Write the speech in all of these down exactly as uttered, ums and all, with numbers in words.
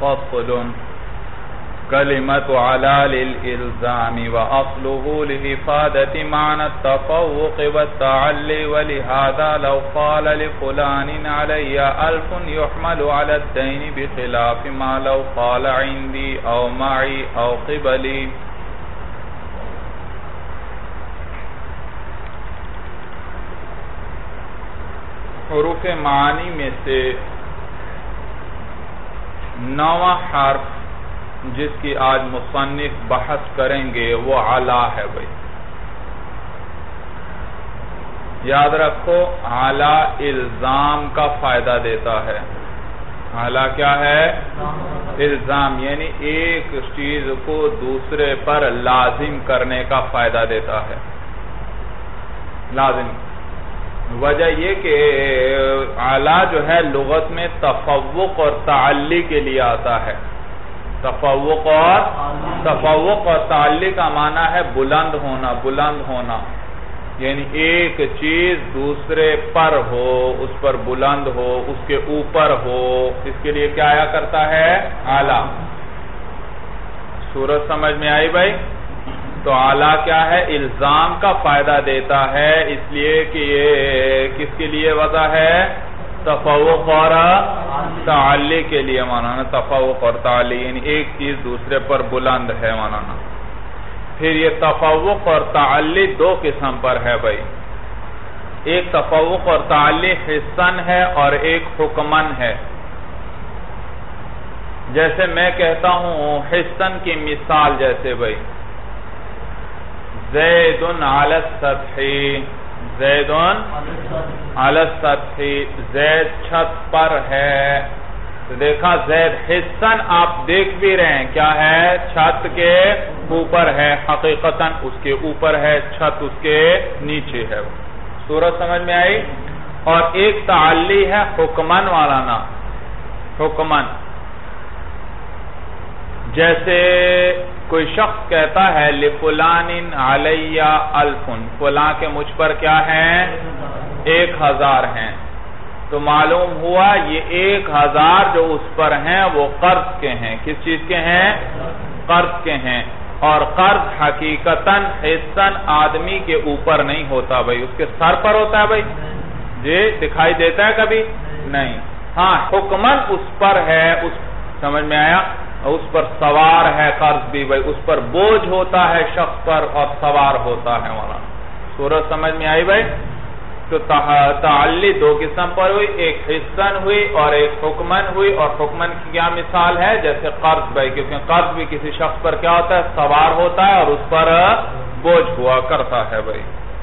فصل كلمة على للإلزام وأصله لإفادة معنى التفوق والتعلي ولهذا لو قال لفلان علي ألف يحمل على الدين بخلاف ما لو قال عندي أو معي أو قبلي. حروف معانی میں سے نواں حرف جس کی آج مصنف بحث کریں گے وہ علا ہے بھائی. یاد رکھو علا الزام کا فائدہ دیتا ہے. علا کیا ہے؟ الزام، یعنی ایک چیز کو دوسرے پر لازم کرنے کا فائدہ دیتا ہے. لازم وجہ یہ کہ علا جو ہے لغت میں تفوق اور تعلی کے لیے آتا ہے. تفوق اور تفوق اور تعلی کا معنی ہے بلند ہونا، بلند ہونا، یعنی ایک چیز دوسرے پر ہو، اس پر بلند ہو، اس کے اوپر ہو، اس کے لیے کیا آیا کرتا ہے؟ علا. صورت سمجھ میں آئی بھائی؟ تو علا کیا ہے؟ الزام کا فائدہ دیتا ہے، اس لیے کہ یہ کس کے لیے وضع ہے؟ تفوق اور تعلی کے لیے معنی. تفوق اور تعلی یعنی ایک چیز دوسرے پر بلند ہے معنی. پھر یہ تفوق اور تعلی دو قسم پر ہے بھائی. ایک تفوق اور تعلی حسن ہے اور ایک حکمن ہے. جیسے میں کہتا ہوں حسن کی مثال، جیسے بھائی زید علی السطح، زید علی السطح، زید چھت پر ہے. تو دیکھا زید حسن آپ دیکھ بھی رہے ہیں کیا ہے؟ چھت کے اوپر ہے، حقیقتاً اس کے اوپر ہے، چھت اس کے نیچے ہے. صورت سمجھ میں آئی؟ اور ایک تعلی ہے حکمن والا نا. حکمن جیسے کوئی شخص کہتا ہے لفلان علی الف، فلاں کے مجھ پر کیا ہیں؟ ایک ہزار ہیں. تو معلوم ہوا یہ ایک ہزار جو اس پر ہیں وہ قرض کے ہیں. کس چیز کے ہیں؟ قرض کے ہیں. اور قرض حقیقتاً حسن آدمی کے اوپر نہیں ہوتا بھائی، اس کے سر پر ہوتا ہے بھائی. جی دکھائی دیتا ہے کبھی؟ نہیں. ہاں حکمن اس پر ہے، اس سمجھ میں آیا؟ اس پر سوار ہے قرض بھی بھائی، اس پر بوجھ ہوتا ہے شخص پر اور سوار ہوتا ہے والا. صورت سمجھ میں آئی بھائی؟ تو تعلی دو قسم پر ہوئی، ایک حسن ہوئی اور ایک حکمن ہوئی. اور حکمن کی کیا مثال ہے؟ جیسے قرض بھائی، کیونکہ قرض بھی کسی شخص پر کیا ہوتا ہے؟ سوار ہوتا ہے اور اس پر بوجھ ہوا کرتا ہے بھائی،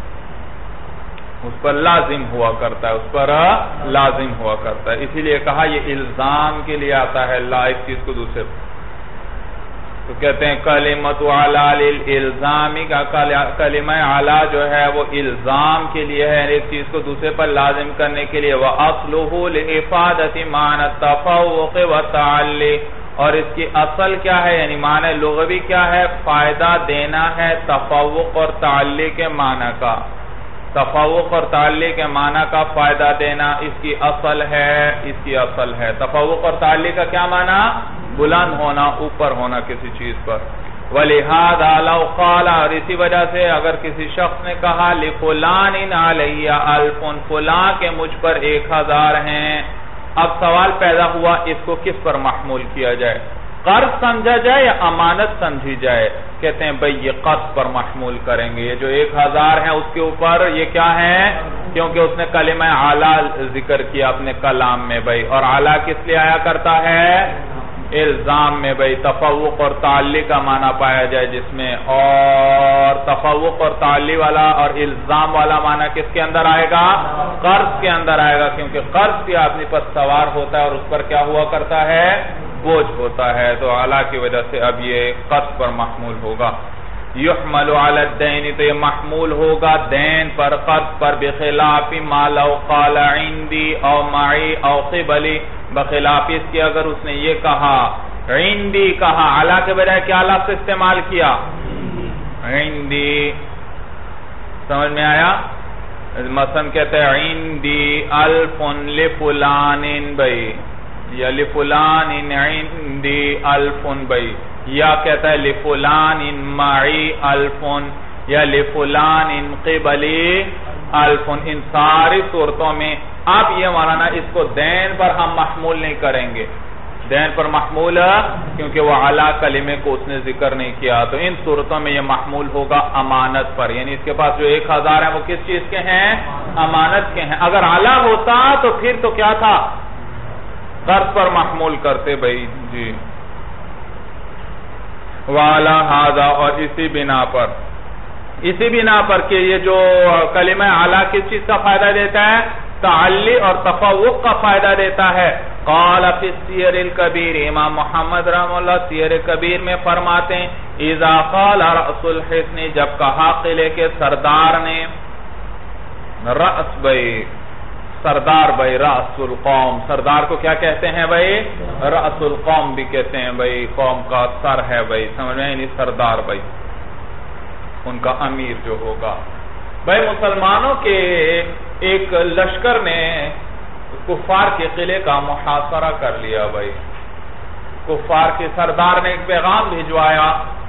اس پر لازم ہوا کرتا ہے، اس پر لازم ہوا کرتا ہے. اسی لیے کہا یہ الزام کے لیے آتا ہے، لا ایک چیز کو دوسرے. تو کہتے ہیں کلمۃ علی للالزامی کا کلمہ علی جو ہے وہ الزام کے لیے ہے، ایک چیز کو دوسرے پر لازم کرنے کے لیے. وَأَصْلُهُ لِإِفَادَةِ مَعْنَى التَّفَوُّقِ وَالتَّعَلِّ، اور اس کی اصل کیا ہے؟ یعنی معنی لغوی کیا ہے؟ فائدہ دینا ہے تفوق اور تعلی کے معنی کا. تفوق اور تعلی کے معنی کا فائدہ دینا اس کی اصل ہے، اس کی اصل ہے. تفوق اور تعلی کا کیا معنی؟ بلند ہونا، اوپر ہونا کسی چیز پر. وَلِهَذَا لَوْ قَالَ، اور اسی وجہ سے اگر کسی شخص نے کہا لِفُلَانٍ عَلَيَّ أَلْفٌ، فلاں کے مجھ پر ایک ہزار ہیں. اب سوال پیدا ہوا اس کو کس پر محمول کیا جائے؟ قرض سمجھا جائے یا امانت سمجھی جائے؟ کہتے ہیں بھئی یہ قرض پر محمول کریں گے. یہ جو ایک ہزار ہیں اس کے اوپر یہ کیا ہے؟ کیونکہ اس نے کلمہ علی ذکر کیا اپنے کلام میں بھئی. اور علی کس لیے آیا کرتا ہے؟ الزام میں بھئی. تفوق اور تعلی کا معنی پایا جائے جس میں، اور تفوق اور تعلی والا اور الزام والا معنی کس کے اندر آئے گا؟ قرض کے اندر آئے گا، کیونکہ قرض بھی آدمی پر سوار ہوتا ہے اور اس پر کیا ہوا کرتا ہے؟ بوجھ ہوتا ہے. تو علی کی وجہ سے اب یہ قرض پر محمول ہوگا. یحمل علی الدین، تو یہ محمول ہوگا دین پر، قرض پر. بخلاف ما لو قال عندی او معی او قبلی، بخلاف اس کی اگر اس نے یہ کہا عندی کہا، علی کے بجائے کیا لفظ استعمال کیا؟ عندی. سمجھ میں آیا؟ مثلا کہتے ہیں عندی الف لفلان بھئی، یا لفلان عندی الفن بھائی، یا کہتا ہے لفلان معی الفن، یا لفلان قبلی الفن. ان ساری صورتوں میں اب یہ مولانا اس کو دین پر ہم محمول نہیں کریں گے، دین پر محمول کیونکہ وہ علا کلمے کو اس نے ذکر نہیں کیا، تو ان صورتوں میں یہ محمول ہوگا امانت پر. یعنی اس کے پاس جو ایک ہزار ہیں وہ کس چیز کے ہیں؟ امانت کے ہیں. اگر علا ہوتا تو پھر تو کیا تھا؟ قرض پر محمول کرتے بھائی. جی وعلا ھذا، اور اسی بنا پر اسی بنا پر کہ یہ جو کلمہ علا کس چیز کا فائدہ دیتا ہے؟ تعلی اور تفوق کا فائدہ دیتا ہے. قال فی السیر الکبیر، امام محمد رحمہ اللہ سیر کبیر میں فرماتے ہیں اذا قال رأس الحسن، جب کہا قلعے کے سردار نے، رأس بھائی سردار بھائی، رأس القوم، سردار کو کیا کہتے ہیں بھائی؟ رأس القوم بھی کہتے ہیں بھائی، قوم کا سر ہے بھائی، سمجھ میں نہیں؟ سردار بھائی ان کا امیر جو ہوگا بھائی. مسلمانوں کے ایک لشکر نے کفار کے قلعے کا محاصرہ کر لیا بھائی. کفار کے سردار نے ایک پیغام بھیجوایا،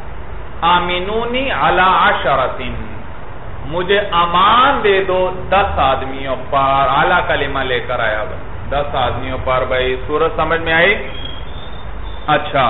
آمینونی علی عشرۃ، مجھے امان دے دو دس آدمیوں پر. اعلیٰ کلمہ لے کر آیا بھائی، دس آدمیوں پر بھائی. سورت سمجھ میں آئی؟ اچھا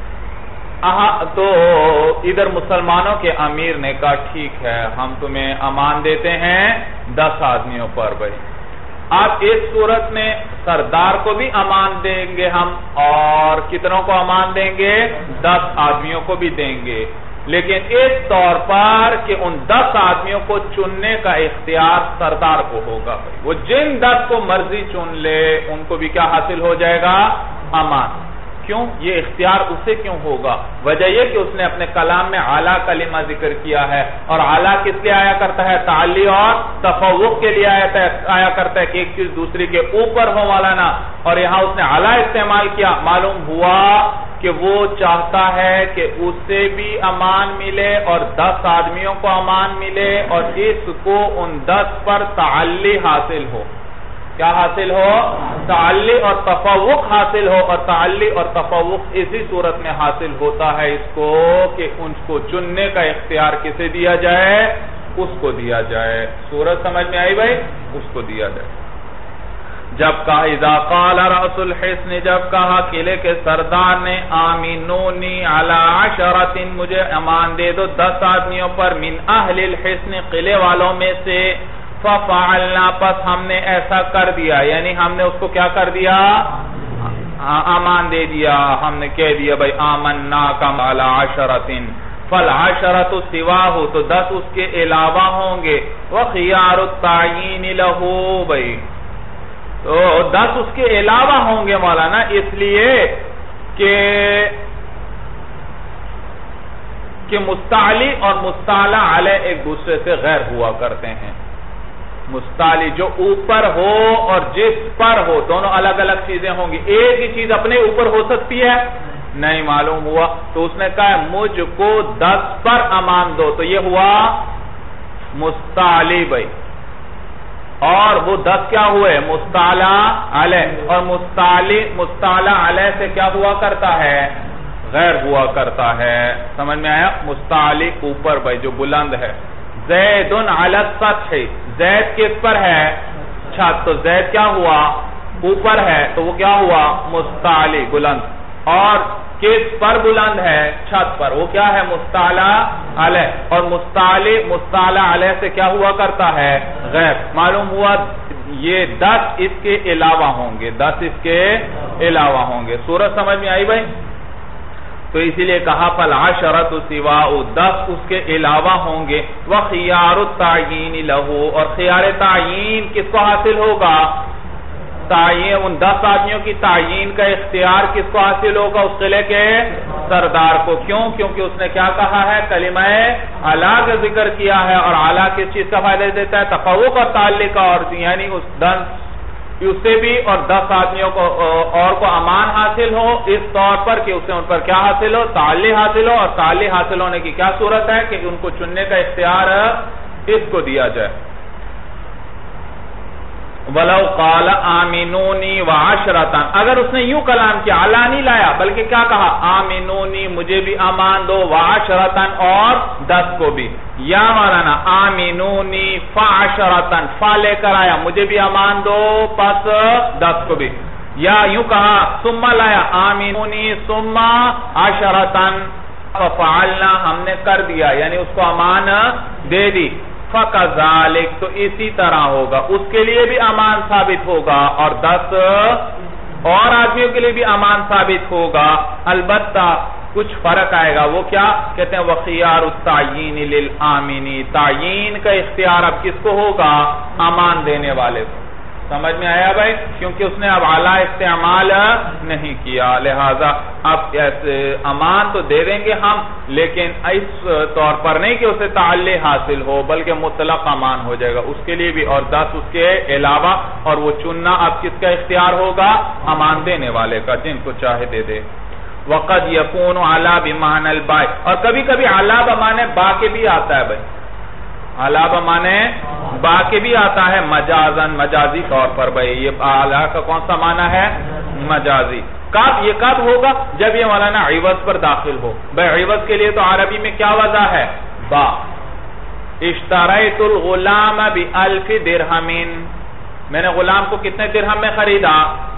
تو ادھر مسلمانوں کے امیر نے کہا ٹھیک ہے ہم تمہیں امان دیتے ہیں دس آدمیوں پر بھائی. اب اس صورت میں سردار کو بھی امان دیں گے ہم، اور کتنوں کو امان دیں گے؟ دس آدمیوں کو بھی دیں گے، لیکن اس طور پر کہ ان دس آدمیوں کو چننے کا اختیار سردار کو ہوگا بھائی. وہ جن دس کو مرضی چن لے ان کو بھی کیا حاصل ہو جائے گا؟ امان. کیوں یہ اختیار اسے کیوں ہوگا؟ وجہ یہ کہ اس نے اپنے کلام میں اعلیٰ کلمہ ذکر کیا ہے، اور اعلیٰ کس لیے آیا کرتا ہے؟ تعلی اور تفوق کے لیے آیا کرتا ہے کہ ایک چیز دوسری کے اوپر ہو مولانا. اور یہاں اس نے اعلیٰ استعمال کیا، معلوم ہوا کہ وہ چاہتا ہے کہ اسے بھی امان ملے اور دس آدمیوں کو امان ملے، اور اس کو ان دس پر تعلی حاصل ہو. کیا حاصل ہو؟ تعلی اور تفوق حاصل ہو. اور تعلی اور تفوق اسی صورت میں حاصل ہوتا ہے اس کو کہ ان کو چننے کا اختیار کسے دیا جائے؟ اس کو دیا جائے. صورت سمجھ میں آئی بھائی؟ اس کو دیا جائے. جب کہا اذا قال رأس الحسن، جب کہا قلعے کے سردار نے آمینونی علی عشرۃ، مجھے امان دے دو دس آدمیوں پر، من اہل الحسن، قلعے والوں میں سے، فَفَعَلْنَا، پس ہم نے ایسا کر دیا. یعنی ہم نے اس کو کیا کر دیا؟ امان دے دیا. ہم نے کہہ دیا بھائی آمنا کم علی عشرۃ، فالعشرۃ سواہ، تو دس اس کے علاوہ ہوں گے، وخیار التعیین لہ، بھائی تو دس اس کے علاوہ ہوں گے مولانا، اس لیے کہ کہ مستعلی اور مستعلی علیہ ایک دوسرے سے غیر ہوا کرتے ہیں. مستعلی جو اوپر ہو اور جس پر ہو، دونوں الگ الگ چیزیں ہوں گی. ایک ہی چیز اپنے اوپر ہو سکتی ہے؟ نہیں معلوم ہوا. تو اس نے کہا مجھ کو دس پر امان دو، تو یہ ہوا مستعلی بھائی. اور وہ دس کیا ہوئے؟ مستعلی علیہ. اور مستعلی مستعلی علیہ سے کیا ہوا کرتا ہے؟ غیر ہوا کرتا ہے. سمجھ میں آیا؟ مستعلی اوپر بھائی جو بلند ہے. زید علی السطح، زید کس پر ہے؟ چھت. تو زید کیا ہوا؟ اوپر ہے، تو وہ کیا ہوا؟ مستعلی بلند. اور کس پر بلند ہے؟ چھت پر. وہ کیا ہے؟ مستعلی علیہ. اور مستعلی مستعلی علیہ سے کیا ہوا کرتا ہے؟ غیر. معلوم ہوا یہ دس اس کے علاوہ ہوں گے، دس اس کے علاوہ ہوں گے. صورت سمجھ میں آئی بھائی؟ تو اسی لیے کہا فالعشرۃ سواہ، دس اس کے علاوہ ہوں گے، وخیار التعیین لہ، اور خیار تعیین کس کو حاصل ہوگا؟ تعیین ان دس آدمیوں کی تعیین کا اختیار کس کو حاصل ہوگا؟ اس قلعے کے سردار کو. کیوں؟ کیونکہ اس نے کیا کہا ہے؟ کلمہ اعلیٰ کا ذکر کیا ہے، اور اعلیٰ کس چیز کا فائدہ دیتا ہے؟ تفوق اور تعلی کا. اور یعنی اس دس اسے بھی اور دس آدمیوں کو اور کو امان حاصل ہو، اس طور پر کہ اسے ان پر کیا حاصل ہو؟ تعلی حاصل ہو. اور تعلی حاصل ہونے کی کیا صورت ہے؟ کہ ان کو چننے کا اختیار اس کو دیا جائے. وَلَوْ قَالَ آمِنُونِي وَعَشْرَةً، اگر اس نے یوں کلام کیا، علا نہیں لایا بلکہ کیا کہا، آمنونی مجھے بھی امان دو، وعشرتن اور دس کو بھی، یا مولانا آمنونی فعشرتن، فا لے کر آیا مجھے بھی امان دو پس دس کو بھی، یا یوں کہا ثم لایا آمنونی ثم عشرتن ففعلنا، ہم نے کر دیا یعنی اس کو امان دے دی، فَكَذَلِكَ تو اسی طرح ہوگا، اس کے لیے بھی امان ثابت ہوگا اور دس اور آدمیوں کے لیے بھی امان ثابت ہوگا، البتہ کچھ فرق آئے گا، وہ کیا کہتے ہیں، وَخِيَارُ التَّعْيِينِ لِلْآمِنِ، تعیین کا اختیار اب کس کو ہوگا، امان دینے والے کو، سمجھ میں آیا بھائی، کیونکہ اس نے اب اعلیٰ استعمال نہیں کیا، لہذا اب امان تو دے دیں گے ہم، لیکن اس طور پر نہیں کہ اسے تعلی حاصل ہو بلکہ مطلق امان ہو جائے گا، اس کے لیے بھی اور دس اس کے علاوہ، اور وہ چننا اب کس کا اختیار ہوگا، امان دینے والے کا، جن کو چاہے دے دے۔ وَقَدْ يَكُونُ عَلَى بِمَعْنَى الْبَاءِ، اور کبھی کبھی عَلَى بمعنی با کے بھی آتا ہے بھائی، عَلَى بمعنی با کے بھی آتا ہے مجازن، مجازی طور پر بھائی، یہ عَلَى کا کون سا معنی ہے، مجازی، کب یہ کب ہوگا، جب یہ مولانا عوض پر داخل ہو، بھائی عوض کے لیے تو عربی میں کیا وضع ہے، با، اشتریت الغلام بألف درہم، میں نے غلام کو کتنے درہم میں خریدا،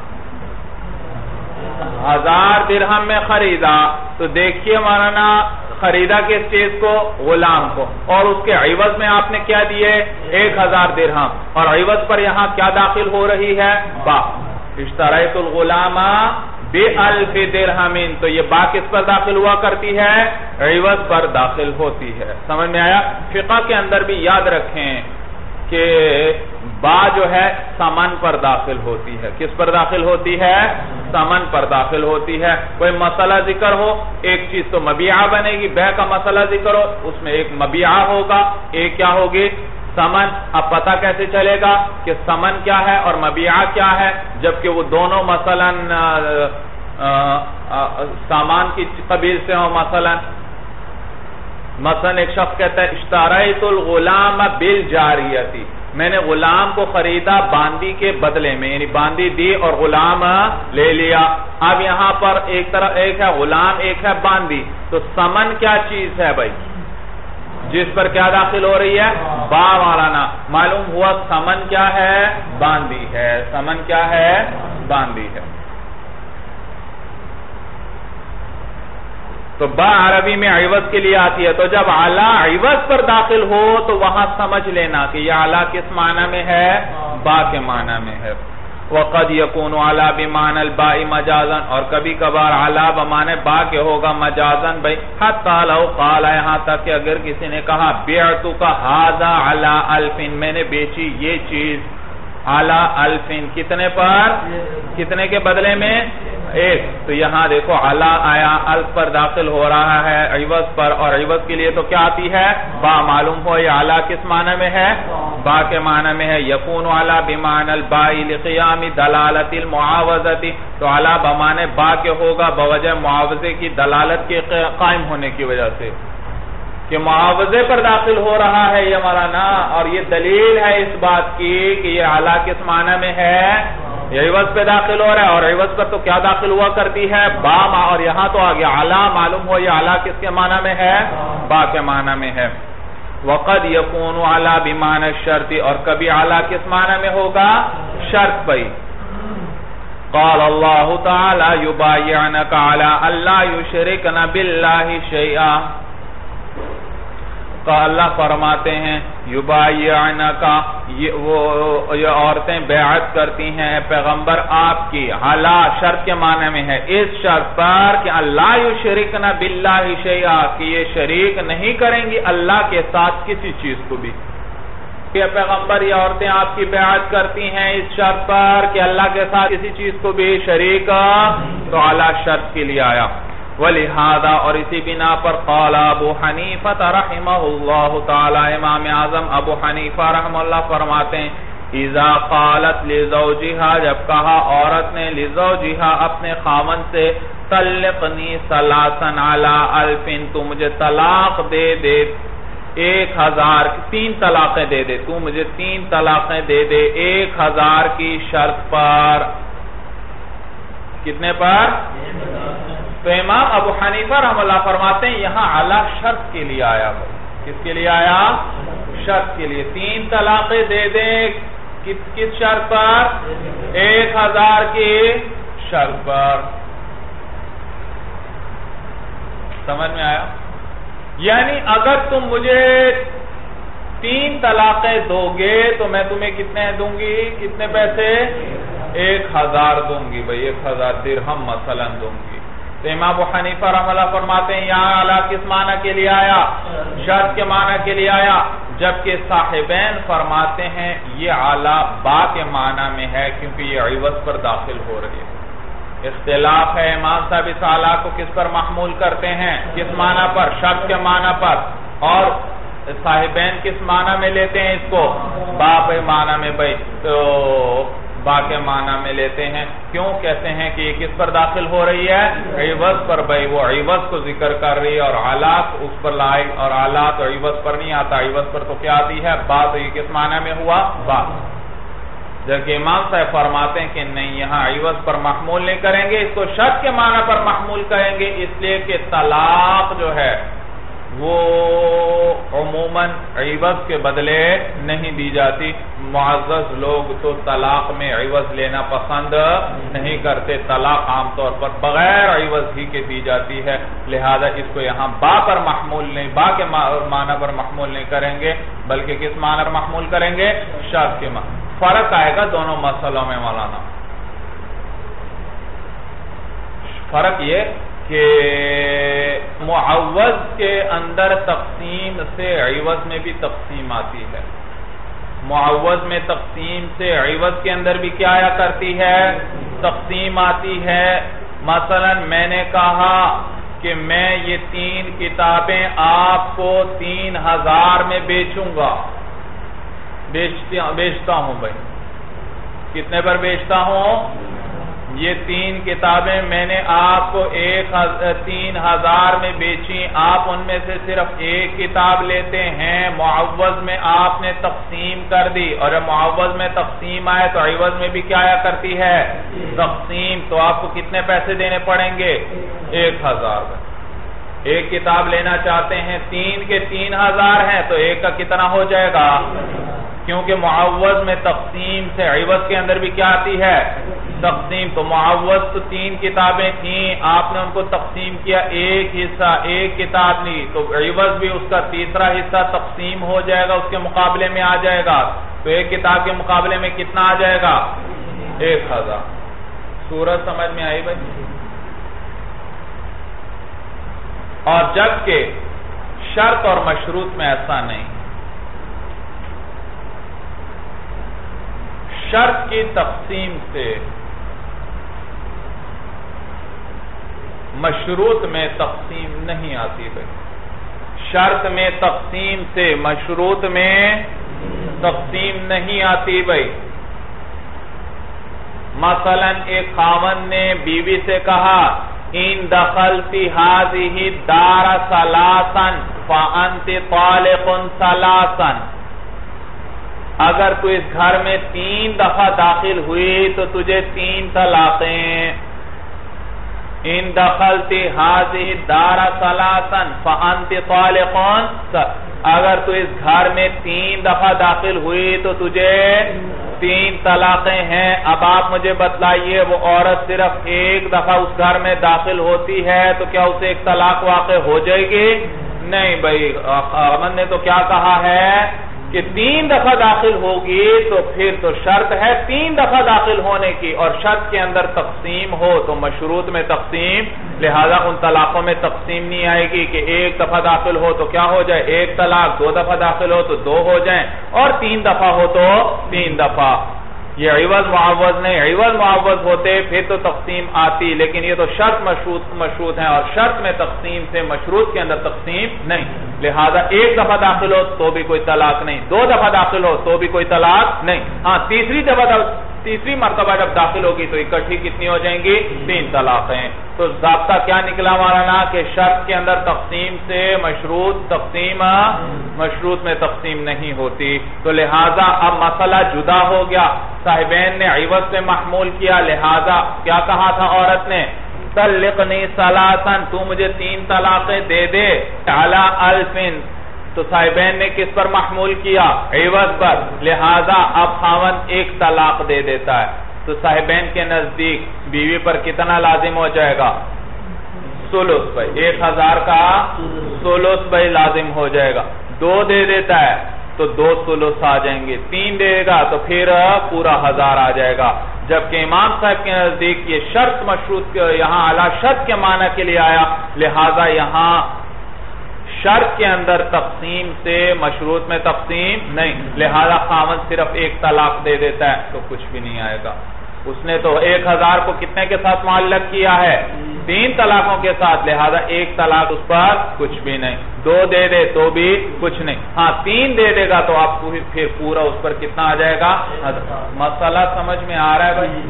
ہزار درہم میں خریدا، تو دیکھیے مولانا خریدا کس چیز کو، غلام کو، اور اس کے عوض میں آپ نے کیا دیے، ایک ہزار درہم، اور عوض پر یہاں کیا داخل ہو رہی ہے، با، اشتریت الغلام بألف درہم، تو یہ با کس پر داخل ہوا کرتی ہے، عوض پر داخل ہوتی ہے، سمجھ میں آیا۔ فقہ کے اندر بھی یاد رکھیں کہ با جو ہے سمن پر داخل ہوتی ہے، کس پر داخل ہوتی ہے، سمن پر داخل ہوتی ہے، کوئی مسئلہ ذکر ہو، ایک چیز تو مبیعہ بنے گی، بے کا مسئلہ ذکر ہو، اس میں ایک مبیعہ ہوگا، ایک کیا ہوگی، سمن، اب پتہ کیسے چلے گا کہ سمن کیا ہے اور مبیعہ کیا ہے، جبکہ وہ دونوں مثلا سامان کی قبیل سے ہوں، مثلا مثلا ایک شخص کہتا ہے اشتریت الغلام بالجاریتی، میں نے غلام کو خریدا باندی کے بدلے میں، یعنی باندی دی اور غلام لے لیا، اب یہاں پر ایک طرح ایک ہے غلام ایک ہے باندی، تو سمن کیا چیز ہے بھائی، جس پر کیا داخل ہو رہی ہے، با مولانا، معلوم ہوا سمن کیا ہے، باندی ہے، سمن کیا ہے، باندی ہے، تو با عربی میں عوض کے لیے آتی ہے، تو جب علا عوض پر داخل ہو تو وہاں سمجھ لینا کہ یہ علا کس معنی میں ہے، با کے معنی میں ہے۔ وَقَدْ يَكُونُ عَلَى بِمَعْنَى الْبَاءِ مَجَازًا، اور کبھی کبھار علا بمعنی با کے ہوگا مجازن بھائی، حَتَّى لَوْ قَالَ، یہاں تک کہ اگر کسی نے کہا بِعْتُكَ هَذَا عَلَى أَلْفٍ، میں نے بیچی یہ چیز عَلَى أَلْفٍ، کتنے پر، کتنے کے بدلے میں، ایک، تو یہاں دیکھو علا آیا، الف پر داخل ہو رہا ہے عوض پر، اور عوض کے لیے تو کیا آتی ہے، با، معلوم ہو یہ علا کس معنی میں ہے، با کے معنی میں ہے۔ یکون علا بمعنی الباء لقیام دلالت المعاوضۃ، تو علا بمعنی با کے ہوگا بوجہ معاوضے کی دلالت کے قائم ہونے کی وجہ سے، کہ معاوضے پر داخل ہو رہا ہے یہ مولانا، اور یہ دلیل ہے اس بات کی کہ یہ علا کس معنی میں ہے، یہ عوض پہ داخل ہو رہا ہے، اور عوض پر تو کیا داخل ہوا کرتی ہے، با، اور یہاں تو آگیا علا، معلوم ہو یہ علا کس کے معنی میں ہے، با کے معنی میں ہے۔ وَقَدْ يَكُونُ عَلَى بِمَعْنَى الشَّرْطِ، اور کبھی علا کس معنی میں ہوگا، شرط بھائی، قال اللہ تعالی یبایعنک علی الا یشرکن باللہ شیئا، تو اللہ فرماتے ہیں یبایعنکا، وہ یہ عورتیں بیعت کرتی ہیں پیغمبر آپ کی، علی شرط کے معنی میں ہے، اس شرط پر کہ اللہ یشرکن باللہ شیئا، کہ یہ شریک نہیں کریں گی اللہ کے ساتھ کسی چیز کو بھی، کہ پیغمبر یہ عورتیں آپ کی بیعت کرتی ہیں اس شرط پر کہ اللہ کے ساتھ کسی چیز کو بھی شریک، تو علی شرط کے لیے آیا۔ وَلِهَذَا، اور اسی بنا پر قال ابو حنیفہ رحمہ اللہ تعالی، امام اعظم ابو حنیفہ رحمہ اللہ فرماتے ہیں، اذا قالت لزوجها، جب کہا عورت نے لزوجها اپنے خاوند سے، طلقنی ثلاثا علی الف، تو مجھے طلاق دے دے ایک ہزار تین طلاقیں دے دے تو مجھے تین طلاقیں دے دے ایک ہزار کی شرط پر. کتنے پر؟ تو امام ابو حنیفہ رحمہ اللہ فرماتے ہیں یہاں اعلی شرط کے لیے آیا. کس کے لیے آیا؟ شرط کے لیے. تین طلاقیں دے دے کس کس شرط پر؟ ایک ہزار کی شرط پر. سمجھ میں آیا؟ یعنی اگر تم مجھے تین طلاقیں دو گے تو میں تمہیں کتنے دوں گی؟ کتنے پیسے؟ ایک ہزار دوں گی بھئی، ایک ہزار درہم مثلا دوں گی. تو امام ابو حنیفہ رحمہ اللہ فرماتے ہیں یہاں اعلیٰ کس معنی کے لیے آیا؟ شرط کے معنی کے لیے آیا. جبکہ صاحبین فرماتے ہیں یہ اعلیٰ با کے معنی میں ہے کیونکہ یہ عوض پر داخل ہو رہی ہے. اختلاف ہے امام صاحب اس اعلیٰ کو کس پر محمول کرتے ہیں؟ کس معنی پر؟ شرط کے معنی پر. اور صاحبین کس معنی میں لیتے ہیں اس کو؟ با کے معنی میں. بھئی تو با کے معنی میں لیتے ہیں. کیوں کہتے ہیں کہ یہ کس پر داخل ہو رہی ہے؟ عوض پر. بھئی وہ عوض کو ذکر کر رہی ہے اور آلات اس پر لائق، اور آلات عوض پر نہیں آتا. عوض پر تو کیا آتی ہے؟ با. تو یہ کس معنی میں ہوا؟ با. جبکہ امام صاحب فرماتے ہیں کہ نہیں، یہاں عوض پر محمول نہیں کریں گے، اس کو شرط کے معنی پر محمول کریں گے. اس لیے کہ طلاق جو ہے وہ عموماً عوض کے بدلے نہیں دی جاتی. معزز لوگ تو طلاق میں عوض لینا پسند نہیں کرتے. طلاق عام طور پر بغیر عوض ہی کے دی جاتی ہے. لہذا اس کو یہاں با پر محمول نہیں، با کے معنی پر محمول نہیں کریں گے، بلکہ کس معنی پر محمول کریں گے؟ شرط کے معنی. فرق آئے گا دونوں مسئلوں میں مولانا. فرق یہ کہ معوض کے اندر تقسیم سے عوض میں بھی تقسیم آتی ہے. معوض میں تقسیم سے عوض کے اندر بھی کیا آیا کرتی ہے؟ تقسیم آتی ہے. مثلا میں نے کہا کہ میں یہ تین کتابیں آپ کو تین ہزار میں بیچوں گا. بیچتا ہوں بھائی. کتنے پر بیچتا ہوں؟ یہ تین کتابیں میں نے آپ کو ایک تین ہزار میں بیچی. آپ ان میں سے صرف ایک کتاب لیتے ہیں. معوض میں آپ نے تقسیم کر دی، اور معوض میں تقسیم آئے تو عوض میں بھی کیا آیا کرتی ہے؟ تقسیم. تو آپ کو کتنے پیسے دینے پڑیں گے؟ ایک ہزار. ایک کتاب لینا چاہتے ہیں، تین کے تین ہزار ہیں تو ایک کا کتنا ہو جائے گا؟ کیونکہ معوض میں تقسیم سے عوض کے اندر بھی کیا آتی ہے؟ تقسیم. تو معوض تو تین کتابیں تھیں، آپ نے ان کو تقسیم کیا، ایک حصہ ایک کتاب لی، تو عوض بھی اس کا تیسرا حصہ تقسیم ہو جائے گا، اس کے مقابلے میں آ جائے گا. تو ایک کتاب کے مقابلے میں کتنا آ جائے گا؟ ایک ہزار. صورت سمجھ میں آئی بھائی؟ اور جبکہ شرط اور مشروط میں ایسا نہیں. شرط کی تقسیم سے مشروط میں تقسیم نہیں آتی بھائی. شرط میں تقسیم سے مشروط میں تقسیم نہیں آتی بھائی. مثلا ایک خاوند نے بیوی سے کہا ان دخلتی هذه الدار ثلاثا فانت طالق ثلاثا. اگر تو اس گھر میں تین دفعہ داخل ہوئی تو تجھے تین طلاقیں. ان دخلتی هذه الدار ثلاثا فانت طالق. اگر تو اس گھر میں تین دفعہ داخل ہوئی تو تجھے تین طلاقیں ہیں. اب آپ مجھے بتلائیے وہ عورت صرف ایک دفعہ اس گھر میں داخل ہوتی ہے تو کیا اسے ایک طلاق واقع ہو جائے گی؟ نہیں بھائی. خاوند نے تو کیا کہا ہے کہ تین دفعہ داخل ہوگی، تو پھر تو شرط ہے تین دفعہ داخل ہونے کی، اور شرط کے اندر تقسیم ہو تو مشروط میں تقسیم. لہذا ان طلاقوں میں تقسیم نہیں آئے گی کہ ایک دفعہ داخل ہو تو کیا ہو جائے؟ ایک طلاق. دو دفعہ داخل ہو تو دو ہو جائیں، اور تین دفعہ ہو تو تین دفعہ. یہ عوض معوض نہیں. عوض معوض ہوتے پھر تو تقسیم آتی، لیکن یہ تو شرط مشروط مشروط ہیں، اور شرط میں تقسیم سے مشروط کے اندر تقسیم نہیں. لہذا ایک دفعہ داخل ہو تو بھی کوئی طلاق نہیں، دو دفعہ داخل ہو تو بھی کوئی طلاق نہیں، ہاں تیسری دفعہ تیسری مرتبہ جب داخل ہوگی تو اکٹھی کتنی ہو جائیں گی؟ تین طلاقیں۔ تو ضابطہ کیا نکلا مولانا کہ شرط کے اندر تقسیم سے مشروط تقسیم مشروط میں تقسیم نہیں ہوتی، تو لہذا اب مسئلہ جدا ہو گیا، صاحبین نے عوض سے محمول کیا، لہذا کیا کہا تھا عورت نے؟ طلقنی ثلاثاً، تو مجھے تین طلاقیں دے دے، علی الفن، تو صاحبین نے کس پر محمول کیا؟ عوض پر، لہذا اب خاوند ایک طلاق دے دیتا ہے، تو صاحبین کے نزدیک بیوی پر کتنا لازم ہو جائے گا؟ ثلث بھائی، ایک ہزار کا ثلث بھائی لازم ہو جائے گا، دو دے دیتا ہے تو دو ثلث آ جائیں گے، تین دے گا تو پھر پورا ہزار آ جائے گا، جبکہ امام صاحب کے نزدیک یہ شرط مشروط یہاں اعلی شرط کے معنی کے لیے آیا، لہذا یہاں شرط کے اندر تقسیم سے مشروط میں تقسیم نہیں، لہذا خاوند صرف ایک طلاق دے دیتا ہے تو کچھ بھی نہیں آئے گا، اس نے تو ایک ہزار کو کتنے کے ساتھ معلق کیا ہے؟ تین طلاقوں کے ساتھ، لہذا ایک طلاق اس پر کچھ بھی نہیں، دو دے دے تو بھی کچھ نہیں، ہاں تین دے دے گا تو آپ پھر پورا اس پر کتنا آ جائے گا؟ مسئلہ سمجھ میں آ رہا ہے بھائی؟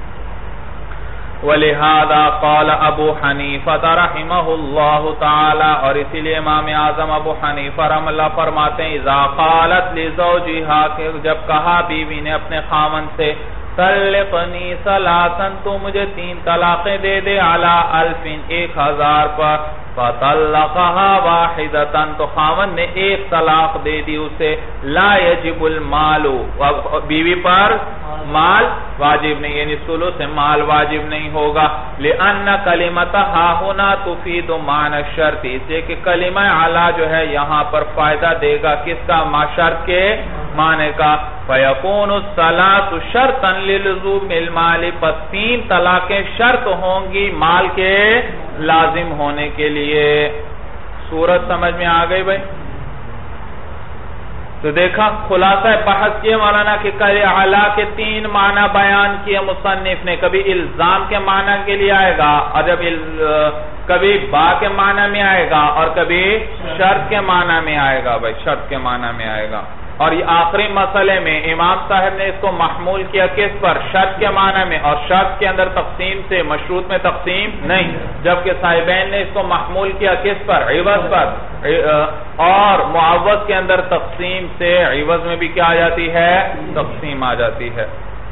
وَلِهَذَا قَالَ ابو حنیفہ رحمہ اللہ تعالی، اور اسی لئے امام اعظم ابو حنیفہ رحمہ اللہ فرماتے ہیں اذا قالت لزوجها، کہ جب کہا بیوی نے اپنے خاوند سے طلقنی ثلاثاً، تو مجھے تین طلاقیں دے دے، علی الفن، ایک ہزار پر، فطلقها واحدتاً، تو خاوند نے ایک طلاق دے دی اسے، لا یجب المال، بیوی پر مال واجب نہیں، یعنی ثلث سے مال واجب نہیں ہوگا، لأن کلمتها هنا تفید معنی الشرط، اس لیے کہ کلمہ اعلی جو ہے یہاں پر فائدہ دے گا کس کا؟ ما شرط کے معنی کا، فیکون الثلاث شرطا للزوم المال، پس تین طلاقیں شرط ہوں گی مال کے لازم ہونے کے لیے۔ صورت سمجھ میں آ گئی بھائی؟ تو دیکھا خلاصہ بحث کیا مولانا کہ کل اعلیٰ کے تین معنی بیان کیے مصنف نے، کبھی الزام کے معنی کے لیے آئے گا، اور جب کبھی با کے معنی میں آئے گا، اور کبھی شرط کے معنی میں آئے گا بھائی، شرط کے معنی میں آئے گا، اور یہ آخری مسئلے میں امام صاحب نے اس کو محمول کیا کس پر؟ شرط کے معنی میں، اور شرط کے اندر تقسیم سے مشروط میں تقسیم نہیں، جبکہ صاحبین نے اس کو محمول کیا کس پر؟ عوض پر، اور معوض کے اندر تقسیم سے عوض میں بھی کیا آ جاتی ہے؟ تقسیم آ جاتی ہے۔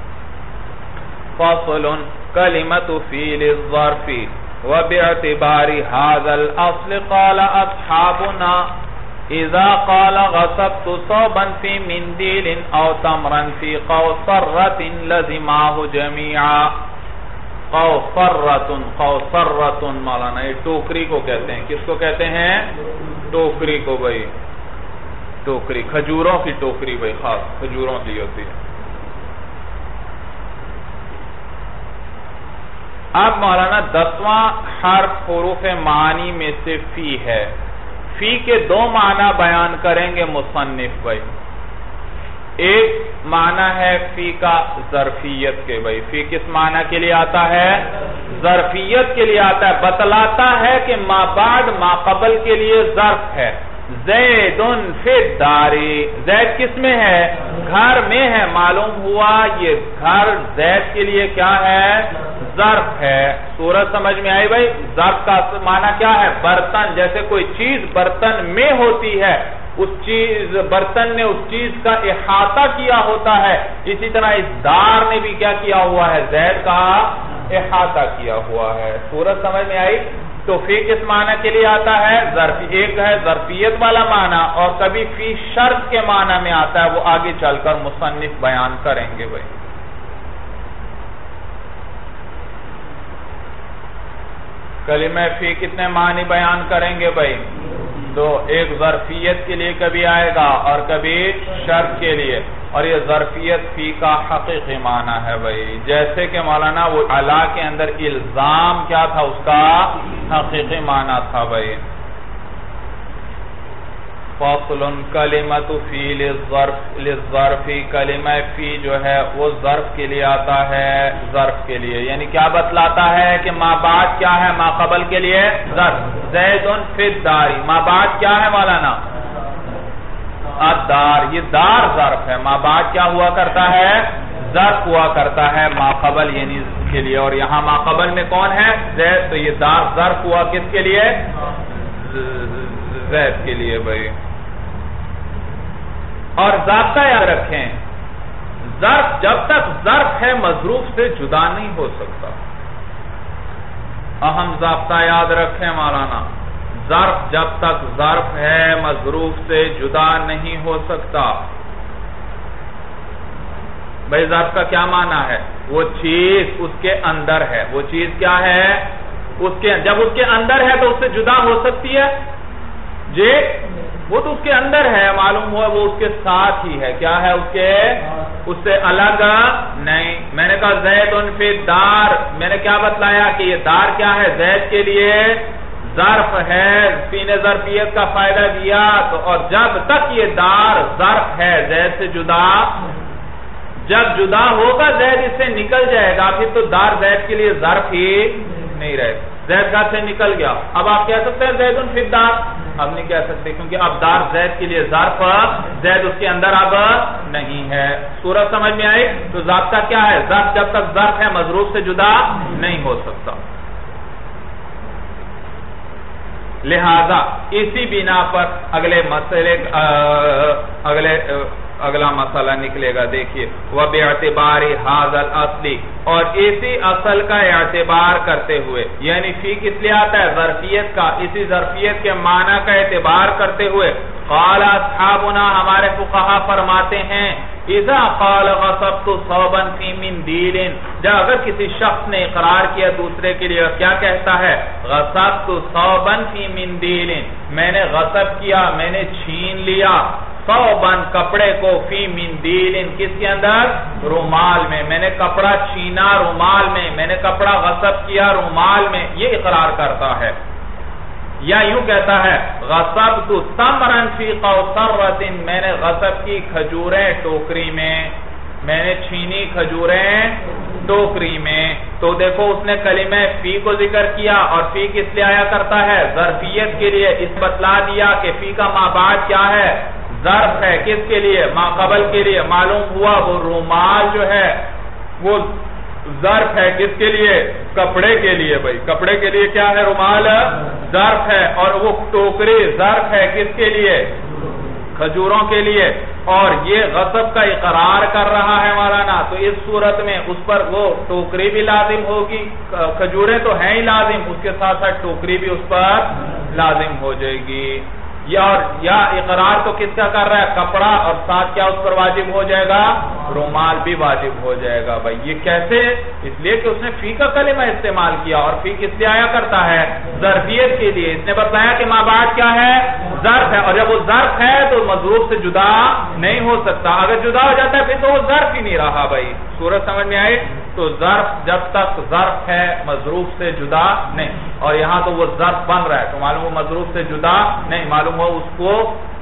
فصل کلمۃ فیل الظرف وباعتبار هذا الاصل قال اصحابنا اذا قال غصبت صوبا في منديل او تمرا في قوصرة لزماه جميعا۔ قوصرة قوصرة مولانا یہ ٹوکری کو کہتے ہیں، کس کو کہتے ہیں؟ ٹوکری کو بھائی، ٹوکری کھجوروں کی ٹوکری بھائی، خاص کھجوروں کی ہوتی ہے۔ اب مولانا دسواں حرف حروف معانی میں سے فی ہے، فی کے دو معنی بیان کریں گے مصنف بھائی، ایک معنی ہے فی کا ظرفیت کے بھائی، فی کس معنی کے لیے آتا ہے؟ ظرفیت کے لیے آتا ہے، بتلاتا ہے کہ ما بعد ما قبل کے لیے ظرف ہے، زیدن فی الداری، زید کس میں ہے؟ گھر میں ہے، معلوم ہوا یہ گھر زید کے لیے کیا ہے؟ ظرف ہے۔ صورت سمجھ میں آئی بھائی؟ ظرف کا معنی کیا ہے؟ برتن، جیسے کوئی چیز برتن میں ہوتی ہے، اس چیز برتن نے اس چیز کا احاطہ کیا ہوتا ہے، اسی طرح اس دار نے بھی کیا کیا ہوا ہے؟ زید کا احاطہ کیا ہوا ہے۔ صورت سمجھ میں آئی؟ تو فی کس معنی کے لیے آتا ہے؟ ظرفی، ایک ہے ظرفیت والا معنی، اور کبھی فی شرط کے معنی میں آتا ہے، وہ آگے چل کر مصنف بیان کریں گے بھائی۔ کلمہ فی کتنے معنی بیان کریں گے بھائی؟ تو ایک ظرفیت کے لیے کبھی آئے گا اور کبھی شرط کے لیے، اور یہ ظرفیت فی کا حقیقی معنی ہے بھائی، جیسے کہ مولانا وہ علا کے اندر الزام کیا تھا؟ اس کا حقیقی معنی تھا بھائی۔ فصل کلمۃ فی للظرف للظرف کلمہ فی جو ہے وہ ظرف کے لیے آتا ہے، ظرف کے لیے، یعنی کیا بتلاتا ہے کہ ما بعد کیا ہے، ما قبل کے لیے ظرف، زید فی الدار، ما بعد کیا ہے مولانا الدار، یہ دار ظرف ہے، ما بعد کیا ہوا کرتا ہے ظرف ہوا کرتا ہے ما قبل یعنی کے لیے، اور یہاں ما قبل میں کون ہے زید، تو یہ دار ظرف ہوا کس کے لیے زید کے لیے بھائی۔ اور ضابطہ یاد رکھیں، ظرف جب تک ظرف ہے مظروف سے جدا نہیں ہو سکتا، اہم ضابطہ یاد رکھیں مولانا، ظرف جب تک ظرف ہے مظروف سے جدا نہیں ہو سکتا۔ بھائی ظرف کا کیا معنی ہے، وہ چیز اس کے اندر ہے، وہ چیز کیا ہے اس کے جب اس کے اندر ہے تو اس سے جدا ہو سکتی ہے جی، وہ تو اس کے اندر ہے، معلوم ہوا وہ اس کے ساتھ ہی ہے، کیا ہے اس کے اس سے الگ نہیں۔ میں نے کہا زید فی الدار، میں نے کیا بتلایا کہ یہ دار کیا ہے زید کے لیے ظرف ہے، فی نے ظرفیت کا فائدہ دیا، تو اور جب تک یہ دار ظرف ہے زید سے جدا، جب جدا ہوگا زید اس سے نکل جائے گا، پھر تو دار زید کے لیے ظرف ہی نہیں رہے، زید گھر سے نکل گیا، اب آپ کہہ سکتے ہیں زید فی الدار، اب نہیں کہہ سکتے کیونکہ اب دار زید کے لیے ظرف، زید اس کے اندر اب نہیں ہے۔ صورت سمجھ میں آئی؟ تو ضابطہ کیا ہے، ظرف جب تک ظرف ہے مظروف سے جدا نہیں ہو سکتا۔ لہذا اسی بنا پر اگلے مسئلے اگلے اگلا مسئلہ نکلے گا، دیکھیے وَبِاعْتِبَارِ هَذَا الْأَصْلِ، اور اسی اصل کا اعتبار کرتے ہوئے، یعنی فی کس لیے آتا ہے ظرفیت کا، اسی ظرفیت کے معنی کا اعتبار کرتے ہوئے، قال اصحابنا ہمارے فقہا فرماتے ہیں اذا قال غصبت ثوبا فی مندیل، جب اگر کسی شخص نے اقرار کیا دوسرے کے لیے کیا کہتا ہے غصبت ثوبا فی مندیل، میں نے غصب کیا میں نے چھین لیا ثوبن کپڑے کو فی مندیل کس کے اندر رومال میں، میں نے کپڑا چھینا رومال میں، میں نے کپڑا غصب کیا رومال میں، یہ اقرار کرتا ہے۔ یا یوں کہتا ہے غصبت تمرا فی قوصرۃ، میں نے غصب کی کھجوریں ٹوکری میں، میں نے چھینی کھجوریں ٹوکری میں، تو دیکھو اس نے کلمہ فی کو ذکر کیا، اور فی کس لیے آیا کرتا ہے ظرفیت کے لیے، اس بتلا دیا کہ فی کا ما بعد کیا ہے ظرف ہے، کس کے لیے ما قبل کے لیے، معلوم ہوا وہ رومال جو ہے وہ ظرف ہے کس کے لیے کپڑے کے لیے، بھائی کپڑے کے لیے کیا ہے رومال ظرف ہے، اور وہ ٹوکری ظرف ہے کس کے لیے کھجوروں کے لیے، اور یہ غصب کا اقرار کر رہا ہے مولانا، تو اس صورت میں اس پر وہ ٹوکری بھی لازم ہوگی، کھجوریں تو ہیں ہی لازم، اس کے ساتھ ساتھ ٹوکری بھی اس پر لازم ہو جائے گی، یا یا اقرار تو کس کا کر رہا ہے کپڑا، اور ساتھ کیا اس پر واجب ہو جائے گا رومال بھی واجب ہو جائے گا۔ بھائی یہ کیسے، اس لیے کہ اس نے فی کا کلمہ استعمال کیا، اور فی کس لیے آیا کرتا ہے ظرفیت کے لیے، اس نے بتایا کہ ما بعد کیا ہے ظرف ہے، اور جب وہ ظرف ہے تو مظروف سے جدا نہیں ہو سکتا، اگر جدا ہو جاتا ہے پھر تو وہ ظرف ہی نہیں رہا۔ بھائی صورت سمجھ میں آئی؟ تو ظرف جب تک ظرف ہے مظروف سے جدا نہیں، اور یہاں تو وہ ظرف بن رہا ہے تو معلوم ہو مظروف سے جدا نہیں، معلوم ہو اس کو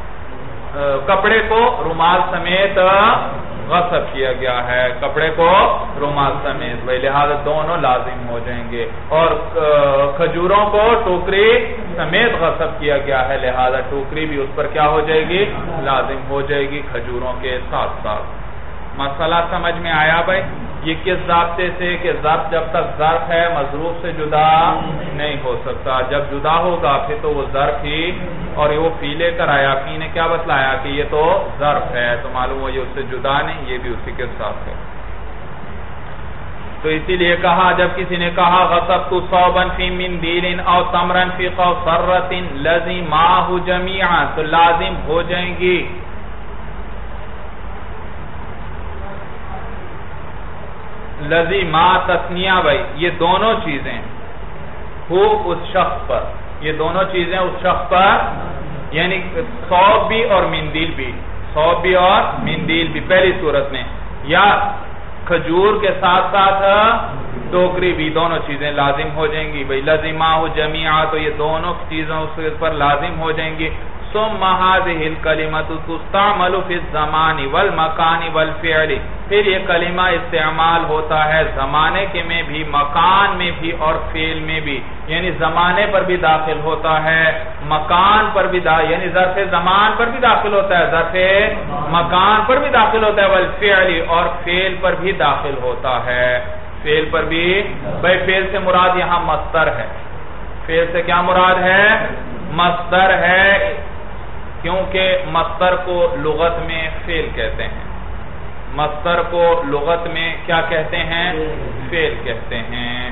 کپڑے کو رومال سمیت غصب کیا گیا ہے، کپڑے کو رومال سمیت، بھائی لہذا دونوں لازم ہو جائیں گے، اور کھجوروں کو ٹوکری سمیت غصب کیا گیا ہے، لہذا ٹوکری بھی اس پر کیا ہو جائے گی لازم ہو جائے گی کھجوروں کے ساتھ ساتھ۔ مسئلہ سمجھ میں آیا بھائی؟ یہ کس ضابطے سے کہ ظرف جب تک ظرف ہے مظروف سے جدا نہیں ہو سکتا، جب جدا ہوگا پھر تو وہ ظرف ہی، اور وہ فی لے کر آیا، فی نے کیا بتلایا کہ یہ تو ظرف ہے، تو معلوم ہو یہ اس سے جدا نہیں، یہ بھی اسی کے ساتھ ہے۔ تو اسی لیے کہا جب کسی نے کہا غصبت ثوبا فی مندیل او تمرا فی قوصرۃ لزماہ جمیعا، تو لازم ہو جائیں گی لزیما تثنیہ، بھائی یہ دونوں چیزیں ہو اس شخص پر، یہ دونوں چیزیں اس شخص پر، یعنی ثوب بھی اور مندیل بھی، ثوب بھی اور مندیل بھی پہلی صورت میں، یا کھجور کے ساتھ ساتھ ٹوکری بھی، دونوں چیزیں لازم ہو جائیں گی۔ بھائی لزماہ جمیعا، تو یہ دونوں چیزوں اس پر لازم ہو جائیں گی۔ ثم هذه الكلمة تستعمل في الزمان والمكان والفعل، پھر یہ کلمہ استعمال ہوتا ہے زمانے کے میں بھی، مکان میں بھی اور فعل میں بھی، یعنی زمانے پر بھی داخل ہوتا ہے، مکان پر بھی داخل، یعنی ظرف زمان پر بھی داخل ہوتا ہے، ظرف مکان پر بھی داخل ہوتا ہے، والفعل اور فعل پر بھی داخل ہوتا ہے، فعل پر بھی، بھائی فعل سے مراد یہاں مصدر ہے، فعل سے کیا مراد ہے؟ مصدر ہے، کیونکہ مصدر کو لغت میں فعل کہتے ہیں، مصدر کو لغت میں کیا کہتے ہیں؟ فعل کہتے ہیں۔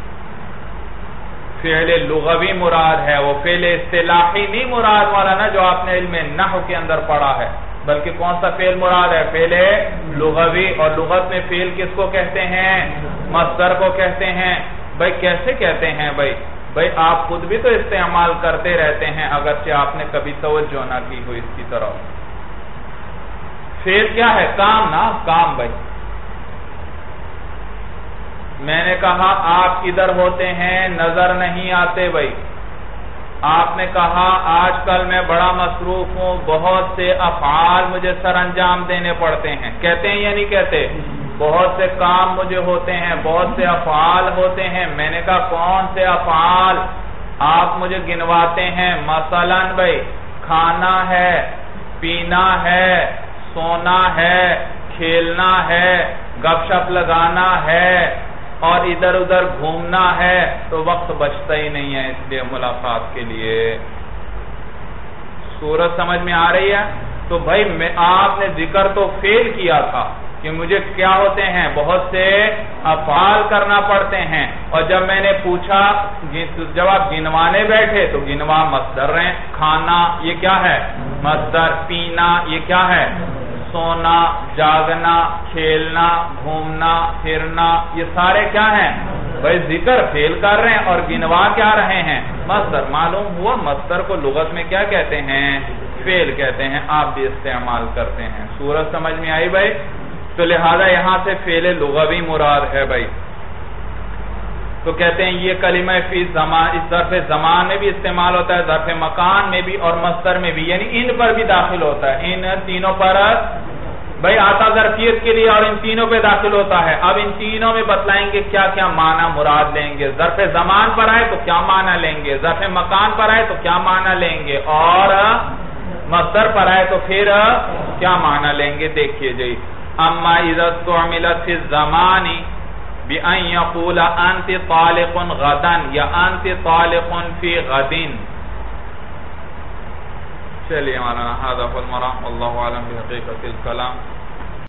فعل لغوی مراد ہے، وہ فعل اصطلاحی نہیں مراد والا نا جو آپ نے علم نحو کے اندر پڑھا ہے، بلکہ کون سا فعل مراد ہے؟ فعل لغوی، اور لغت میں فعل کس کو کہتے ہیں؟ مصدر کو کہتے ہیں۔ بھائی کیسے کہتے ہیں؟ بھائی بھائی آپ خود بھی تو استعمال کرتے رہتے ہیں، اگرچہ آپ نے کبھی توجہ نہ کی ہو اس کی طرف۔ فعل کیا ہے؟ کام نا، کام۔ بھائی میں نے کہا آپ ادھر ہوتے ہیں، نظر نہیں آتے۔ بھائی آپ نے کہا آج کل میں بڑا مصروف ہوں، بہت سے افعال مجھے سر انجام دینے پڑتے ہیں، کہتے ہیں یا نہیں کہتے؟ بہت سے کام مجھے ہوتے ہیں، بہت سے افعال ہوتے ہیں۔ میں نے کہا کون سے افعال؟ آپ مجھے گنواتے ہیں، مثلا بھائی کھانا ہے، پینا ہے، سونا ہے، کھیلنا ہے، گپ شپ لگانا ہے اور ادھر ادھر گھومنا ہے، تو وقت بچتا ہی نہیں ہے اس لیے ملاقات کے لیے۔ صورت سمجھ میں آ رہی ہے؟ تو بھائی میں آپ نے ذکر تو فعل کیا تھا کہ مجھے کیا ہوتے ہیں؟ بہت سے افعال کرنا پڑتے ہیں، اور جب میں نے پوچھا، جب آپ گنوانے بیٹھے تو گنوا مصدر ہیں، کھانا یہ کیا ہے؟ مصدر، پینا یہ کیا ہے؟ سونا، جاگنا، کھیلنا، گھومنا، پھرنا، یہ سارے کیا ہیں؟ بھائی ذکر فعل کر رہے ہیں اور گنوا کیا رہے ہیں؟ مصدر۔ معلوم ہوا مصدر کو لغت میں کیا کہتے ہیں؟ فعل کہتے ہیں، آپ بھی استعمال کرتے ہیں۔ صورت سمجھ میں آئی بھائی؟ تو لہذا یہاں سے فعل لغوی مراد ہے بھائی۔ تو کہتے ہیں یہ کلمہ فی زمان، اس ظرف زمان میں بھی استعمال ہوتا ہے، ظرف مکان میں بھی اور مصدر میں بھی، یعنی ان پر بھی داخل ہوتا ہے، ان تینوں پر بھائی آتا ظرفیت کے لیے اور ان تینوں پہ داخل ہوتا ہے۔ اب ان تینوں میں بتلائیں گے کیا کیا معنی مراد لیں گے۔ ظرف زمان پر آئے تو کیا معنی لیں گے، ظرف مکان پر آئے تو کیا معنی لیں گے، اور مصدر پر آئے تو پھر کیا معنی لیں گے۔ دیکھیے جی، اما اذا استعملت فی الزمان بأن يقول انت طالق غدا یا انت طالق فی غد۔ چلیے مولانا، هذا هو المرام، والله اعلم بحقیقت الکلام۔